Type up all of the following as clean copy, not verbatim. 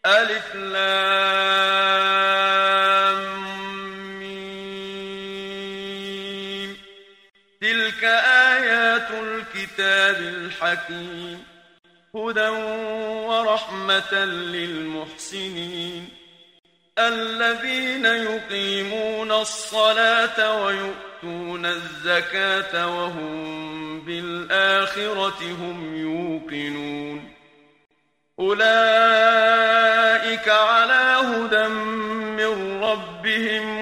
ألف لام ميم. تلك آيات الكتاب الحكيم هدى ورحمة للمحسنين الذين يقيمون الصلاة ويؤتون الزكاة وهم بالآخرة هم يوقنون أولئك على هدى من ربهم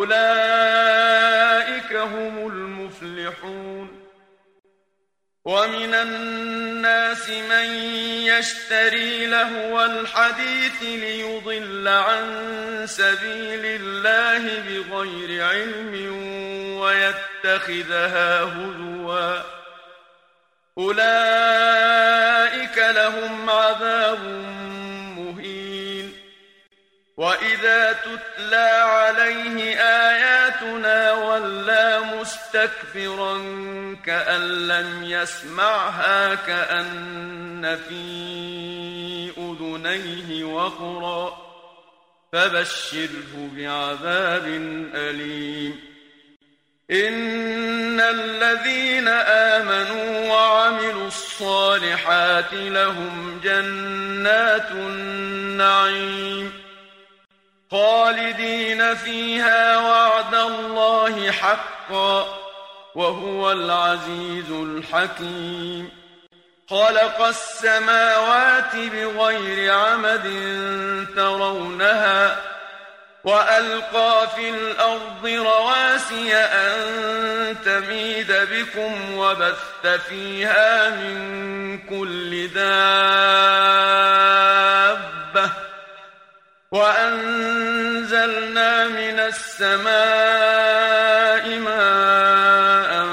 وأولئك هم المفلحون ومن الناس من يشتري لهو الحديث ليضل عن سبيل الله بغير علم ويتخذها هزوا أولئك لهم عذاب مهين وإذا تتلى عليه آياتنا ولى مستكبرا كأن لم يسمعها كأن في أذنيه وقرا فبشره بعذاب أليم إن الذين آمنوا وعملوا الصالحات لهم جنات النعيم خالدين فيها وعد الله حقا وهو العزيز الحكيم خلق السماوات بغير عمد ترونها وألقى في الأرض رواسي أن تميد بكم وبث فيها من كل دابة وأنزلنا من السماء ماء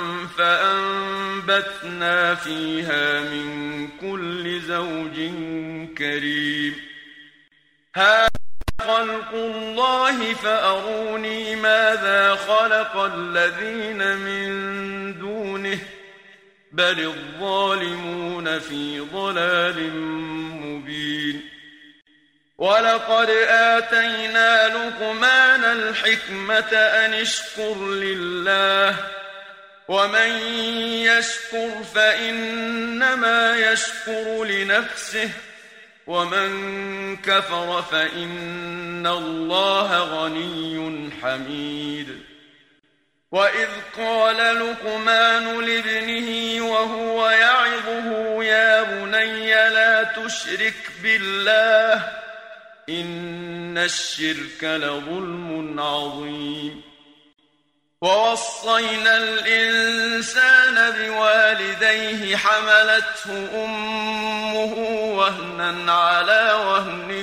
فأنبتنا فيها من كل زوج كريم هذا خلق الله فأروني ماذا خلق الذين من دونه بل الظالمون في ضلال مبين ولقد آتينا لقمان الحكمة أن اشكر لله ومن يشكر فإنما يشكر لنفسه ومن كفر فإن الله غني حميد وإذ قال لقمان لابنه وهو يعظه يا بني لا تشرك بالله إن الشرك لظلم عظيم ووصينا الإنسان بوالديه حملته أمه وهنا على وهن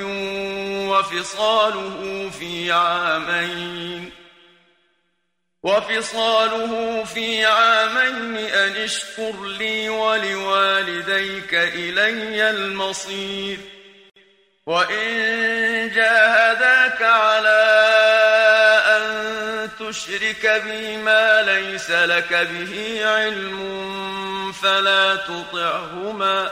وفصاله في عامين أن اشكر لي ولوالديك إلي المصير وإن جاهداك على أن تشرك بي ما ليس لك به علم فلا تطعهما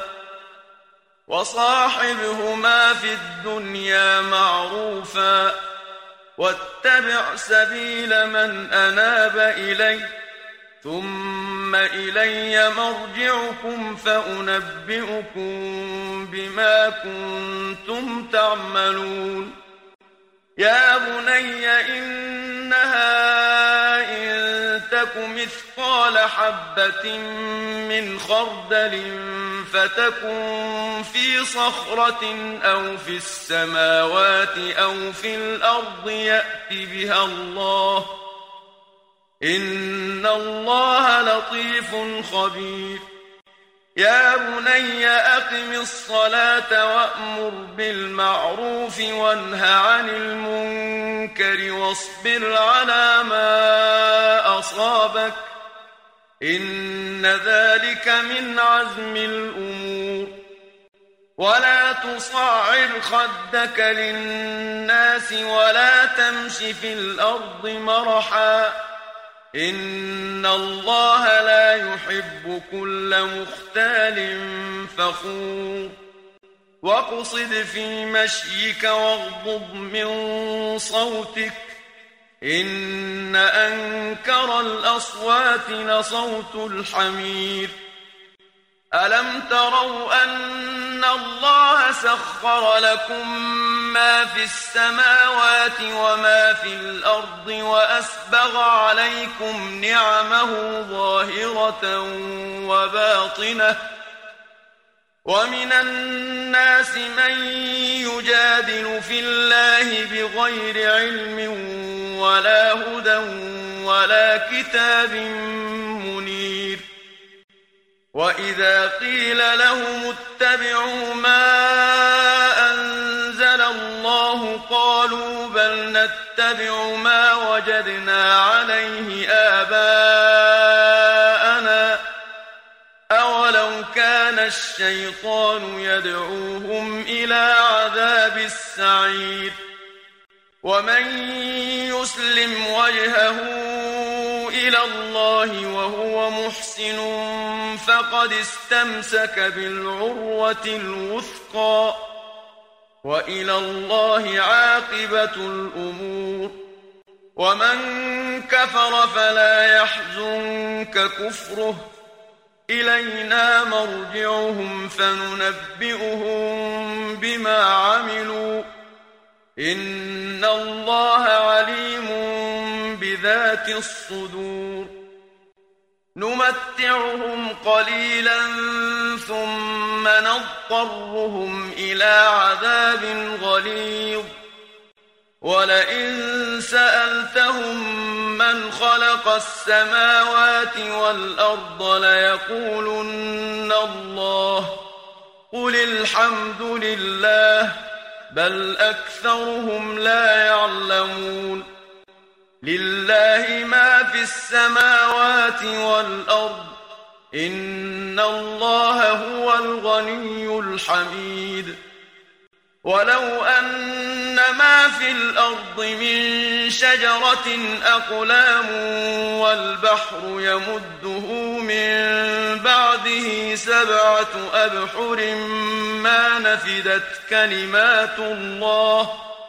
وصاحبهما في الدنيا معروفا واتبع سبيل من أناب إلي ثم إلي مرجعكم فأنبئكم بما كنتم تعملون يا بني إنها إن تك مثقال حبة من خردل فتكن في صخرة أو في السماوات أو في الأرض يأت بها الله إن الله لطيف خبير يا بني أقم الصلاة وأمر بالمعروف وانه عن المنكر واصبر على ما أصابك إن ذلك من عزم الأمور ولا تصعر خدك للناس ولا تمش في الأرض مرحا إن الله لا يحب كل مختال فخور واقصد في مشيك واغضض من صوتك إن أنكر الأصوات لصوت الحمير ألم تروا أن الله سخر لكم ما في السماوات وما في الأرض وأسبغ عليكم نعمه ظاهرة وباطنة ومن الناس من يجادل في الله بغير علم ولا هدى ولا كتاب منير وإذا قيل لهم اتبعوا ما أنزل الله قالوا بل نتبع ما وجدنا عليه آباءنا أولو كان الشيطان يدعوهم إلى عذاب السعير ومن يسلم وجهه إلى الله وهو محسن فقد استمسك بالعروة الوثقى وإلى الله عاقبة الأمور ومن كفر فلا يحزنك كفره إلينا مرجعهم فننبئهم بما عملوا إن الله عليم بذات الصدور نمتعهم قليلا ثم نضطرهم إلى عذاب غليظ ولئن سألتهم من خلق السماوات والأرض ليقولن الله قل الحمد لله بل أكثرهم لا يعلمون لله ما في السماوات والأرض إن الله هو الغني الحميد ولو أن ما في الأرض من شجرة أقلام والبحر يمده من بعده 7 أبحر ما نفدت كلمات الله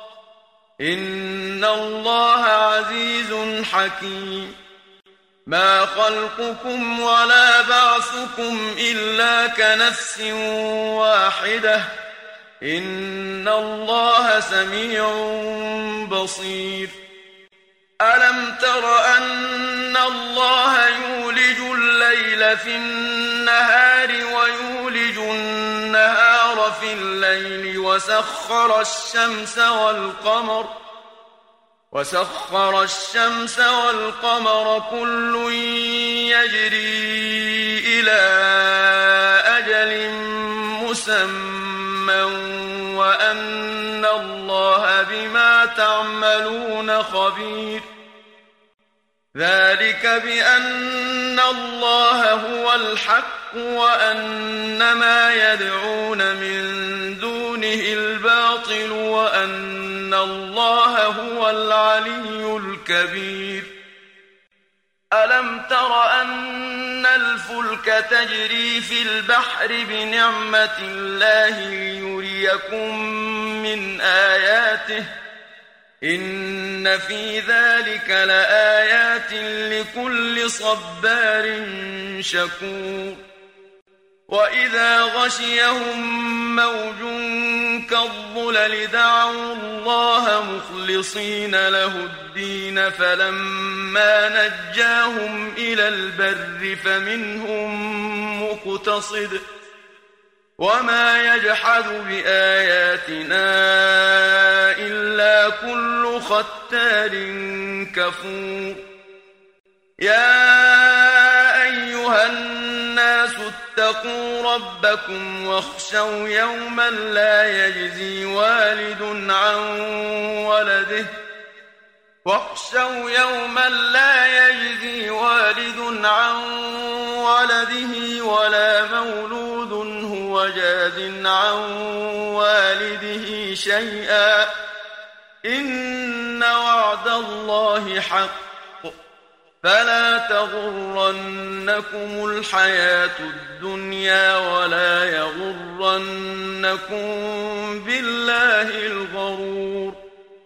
إن الله عزيز حكيم ما خلقكم ولا بعثكم إلا كنفس واحدة إن الله سميع بصير ألم تر أن الله يولج الليل في النهار ويولج النهار في الليل وسخر الشمس والقمر كل يجري إلى أجل مسمى وأن الله بما تعملون خبير ذلك بأن الله هو الحق وأن ما يدعون من دونه الباطل وأن الله هو العلي الكبير ألم تر أن الفلك تجري في البحر بنعمة الله ليريكم من آياته إن في ذلك لآيات لكل صبار شكور وإذا غشيهم موج كالظلل دعوا الله مخلصين له الدين فلما نجاهم إلى البر فمنهم مقتصد وما يجحد بآياتنا إلا كل ختار كفور يا أيها الناس اتقوا ربكم واخشوا يوما لا يجزي والد عن ولده ولا مولود هو جاز عن والده شيئا إن وعد الله حق فلا تغرنكم الحياة الدنيا ولا يغرنكم بالله الغرور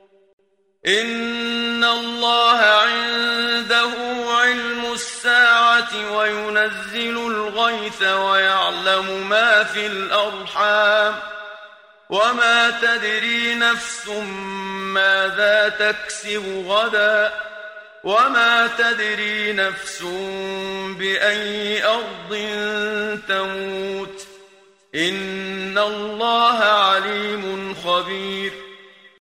إن الله عنده علم الساعة وينزل الغيث ويعلم ما في الأرحام وما تدري نفس ماذا تكسب غدا وما تدري نفس بأي أرض تموت إن الله عليم خبير